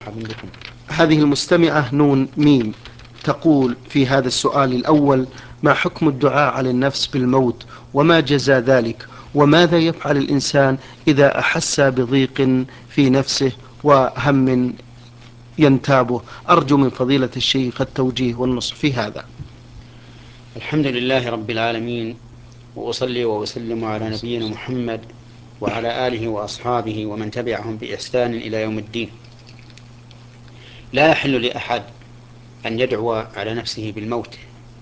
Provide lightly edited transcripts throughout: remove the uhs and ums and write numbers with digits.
بكم. هذه المستمعة نون ميم تقول في هذا السؤال الأول: ما حكم الدعاء على النفس بالموت وما جزاء ذلك، وماذا يفعل الإنسان إذا أحس بضيق في نفسه وهم ينتابه؟ أرجو من فضيلة الشيخ التوجيه والنصح في هذا. الحمد لله رب العالمين، وأصلي وأسلم على نبينا محمد وعلى آله وأصحابه ومن تبعهم بإحسان إلى يوم الدين. لا يحل لأحد أن يدعو على نفسه بالموت،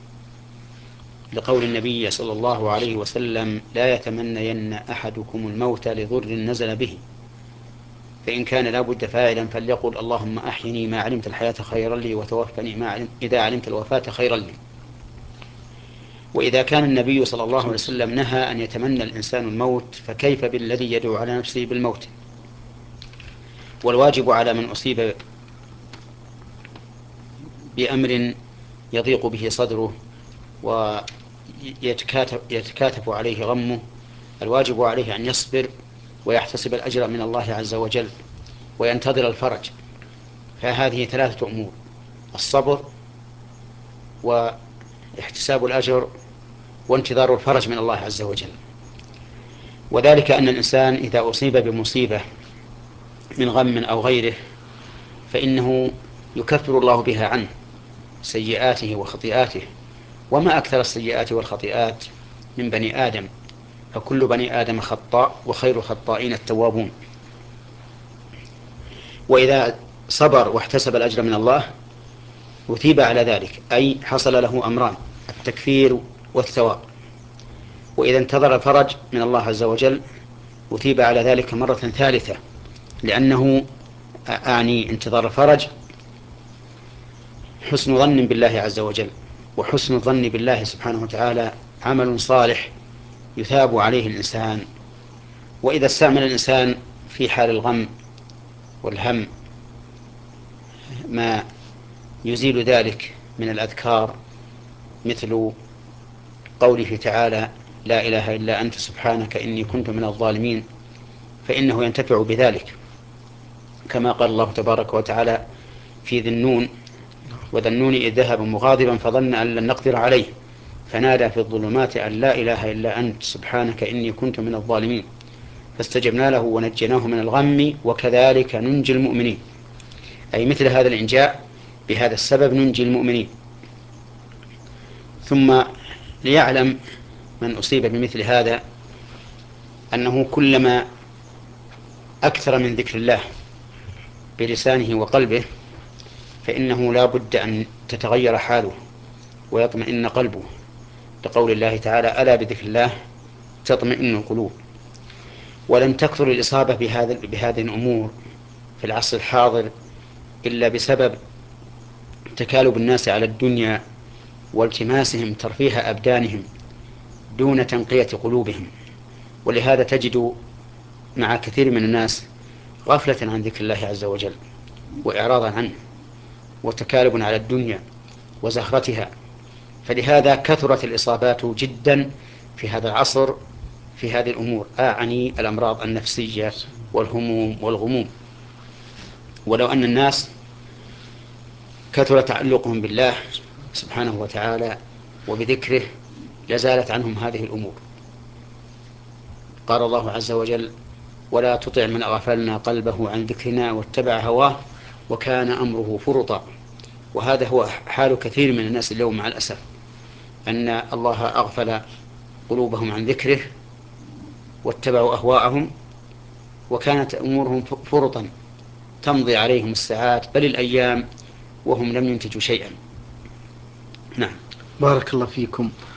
لقول النبي صلى الله عليه وسلم: لا يتمنين أحدكم الموت لضر نزل به، فإن كان لا بد فاعلا فليقل: اللهم أحيني ما علمت الحياة خيرا لي، وتوفني إذا علمت الوفاة خيرا لي. وإذا كان النبي صلى الله عليه وسلم نهى أن يتمنى الإنسان الموت، فكيف بالذي يدعو على نفسه بالموت؟ والواجب على من أصيب بأمر يضيق به صدره ويتكاثف عليه غمه، الواجب عليه أن يصبر ويحتسب الأجر من الله عز وجل وينتظر الفرج. فهذه ثلاثة أمور: الصبر، واحتساب الأجر، وانتظار الفرج من الله عز وجل. وذلك أن الإنسان إذا أصيب بمصيبة من غم أو غيره فإنه يكفر الله بها عنه سيئاته وخطيئاته، وما أكثر السيئات والخطيئات من بني آدم، فكل بني آدم خطاء وخير الخطائين التوابون. وإذا صبر واحتسب الأجر من الله أثيب على ذلك، أي حصل له أمران: التكفير والثواب. وإذا انتظر الفرج من الله عز وجل أثيب على ذلك مرة ثالثة، لأنه انتظار الفرج حسن ظن بالله عز وجل، وحسن الظن بالله سبحانه وتعالى عمل صالح يثاب عليه الإنسان. وإذا استعمل الإنسان في حال الغم والهم ما يزيل ذلك من الأذكار، مثل قوله تعالى: لا إله إلا أنت سبحانك إني كنت من الظالمين، فإنه ينتفع بذلك، كما قال الله تبارك وتعالى في ذي النون: وذا النون إذ ذهب مغاضبا فظن أن لن نقدر عليه فنادى في الظلمات أن لا إله إلا أنت سبحانك إني كنت من الظالمين فاستجبنا له ونجيناه من الغم وكذلك ننجي المؤمنين. أي مثل هذا الإنجاء بهذا السبب ننجي المؤمنين. ثم ليعلم من أصيب بمثل هذا أنه كلما أكثر من ذكر الله بلسانه وقلبه فإنه لا بد أن تتغير حاله ويطمئن قلبه، لقول الله تعالى: ألا بذكر الله تطمئن القلوب. ولم تكثر الإصابة بهذه الأمور في العصر الحاضر إلا بسبب تكالب الناس على الدنيا والتماسهم ترفيه أبدانهم دون تنقية قلوبهم. ولهذا تجد مع كثير من الناس غفلة عن ذكر الله عز وجل وإعراضا عنه وتكالب على الدنيا وزخرتها. فلهذا كثرت الإصابات جدا في هذا العصر في هذه الأمور، أعني الأمراض النفسية والهموم والغموم. ولو أن الناس كثر تعلقهم بالله سبحانه وتعالى وبذكره لزالت عنهم هذه الأمور. قال الله عز وجل: ولا تطع من أغفلنا قلبه عن ذكرنا واتبع هواه وكان أمره فرطا. وهذا هو حال كثير من الناس اليوم مع الأسف، أن الله أغفل قلوبهم عن ذكره واتبعوا أهواءهم، وكانت أمورهم فرطا تمضي عليهم الساعات بل الأيام وهم لم ينتجوا شيئا. نعم. بارك الله فيكم.